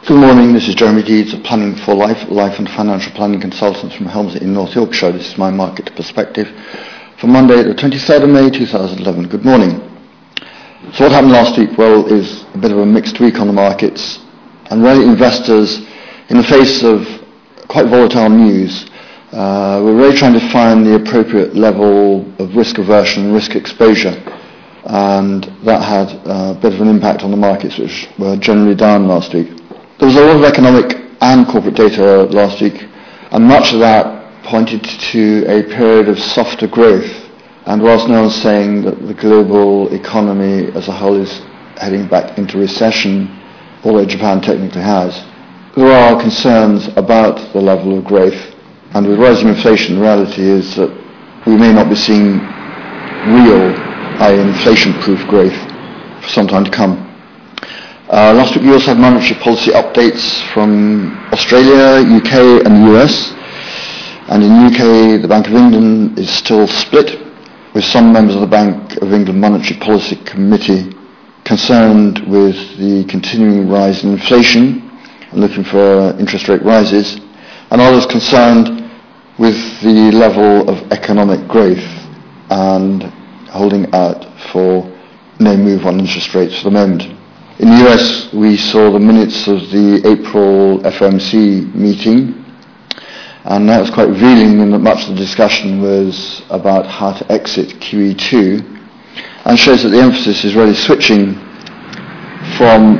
Good morning, this is Jeremy Deeds of Planning for Life and Financial Planning Consultants from Helmsley in North Yorkshire. This is my market perspective for Monday the 23rd of May 2011. Good morning. So what happened last week? Well, is a bit of a mixed week on the markets, and really investors, in the face of quite volatile news, we're really trying to find the appropriate level of risk aversion and risk exposure, and that had a bit of an impact on the markets, which were generally down last week. There was a lot of economic and corporate data last week, and much of that pointed to a period of softer growth. And whilst no one's saying that the global economy as a whole is heading back into recession, although Japan technically has, there are concerns about the level of growth. And with rising inflation, the reality is that we may not be seeing real, i.e. inflation-proof growth for some time to come. Last week we also had monetary policy updates from Australia, UK and the US. And in the UK, the Bank of England is still split, with some members of the Bank of England Monetary Policy Committee concerned with the continuing rise in inflation and looking for interest rate rises, and others concerned with the level of economic growth and holding out for no move on interest rates for the moment. In the US, we saw the minutes of the April FOMC meeting, and that was quite revealing in that much of the discussion was about how to exit QE2, and shows that the emphasis is really switching from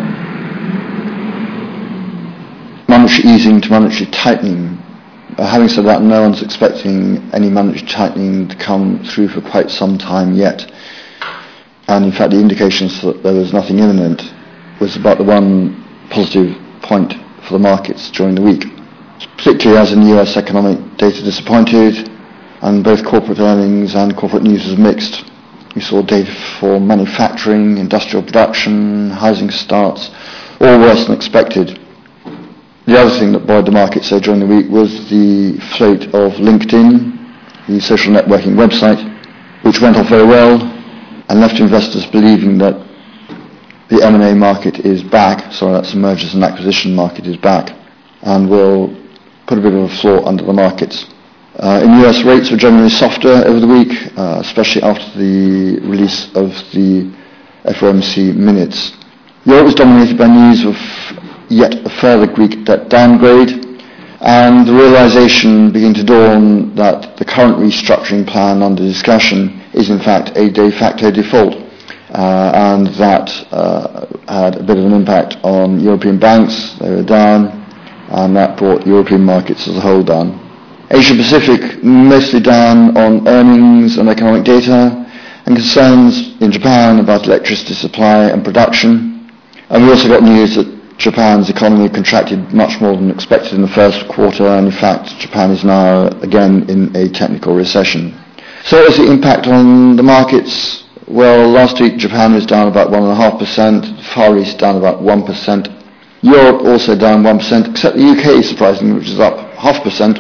monetary easing to monetary tightening. Having said that, no one's expecting any monetary tightening to come through for quite some time yet. And in fact, the indications that there was nothing imminent was about the one positive point for the markets during the week. Particularly as in the US, economic data disappointed, and both corporate earnings and corporate news was mixed. We saw data for manufacturing, industrial production, housing starts, all worse than expected. The other thing that buoyed the market during the week was the float of LinkedIn, the social networking website, which went off very well and left investors believing that the M&A market is back, that's the mergers and acquisition market is back, and will put a bit of a floor under the markets. In the US, rates were generally softer over the week, especially after the release of the FOMC minutes. Europe was dominated by news of yet a further Greek debt downgrade, and the realization began to dawn that the current restructuring plan under discussion is in fact a de facto default. And that had a bit of an impact on European banks. They were down, and that brought European markets as a whole down. Asia Pacific mostly down on earnings and economic data, and concerns in Japan about electricity supply and production. And we also got news that Japan's economy contracted much more than expected in the first quarter, and in fact Japan is now again in a technical recession. So what was the impact on the markets? Well, last week Japan was down about 1.5%, Far East down about 1%, Europe also down 1%, except the UK, surprisingly, which is up 0.5%,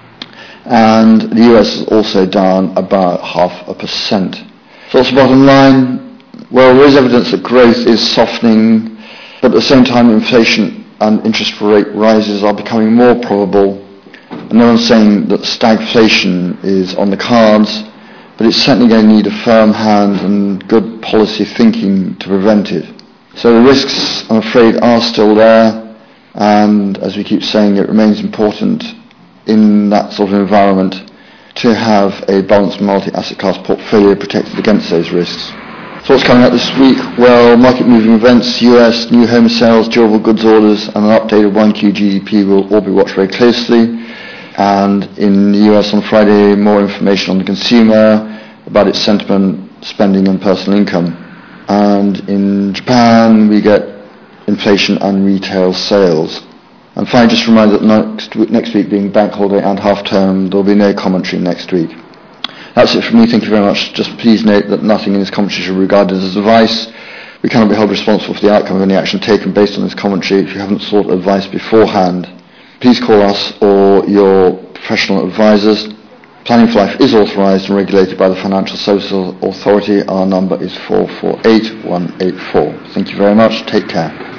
and the US is also down about 0.5%. So what's the bottom line? Well, there is evidence that growth is softening, but at the same time inflation and interest rate rises are becoming more probable, and no one's saying that stagflation is on the cards, but it's certainly going to need a firm hand and good policy thinking to prevent it. So the risks, I'm afraid, are still there, and as we keep saying, it remains important in that sort of environment to have a balanced multi-asset class portfolio protected against those risks. So what's coming up this week? Well, market-moving events, US, new home sales, durable goods orders, and an updated 1Q GDP will all be watched very closely. And in the US on Friday, more information on the consumer, about its sentiment, spending and personal income. And in Japan, we get inflation and retail sales. And finally, just a reminder that next week being bank holiday and half-term, there will be no commentary next week. That's it from me, thank you very much. Just please note that nothing in this commentary should be regarded as advice. We cannot be held responsible for the outcome of any action taken based on this commentary if you haven't sought advice beforehand. Please call us or your professional advisors. Planning for Life is authorised and regulated by the Financial Services Authority. Our number is 448184. Thank you very much. Take care.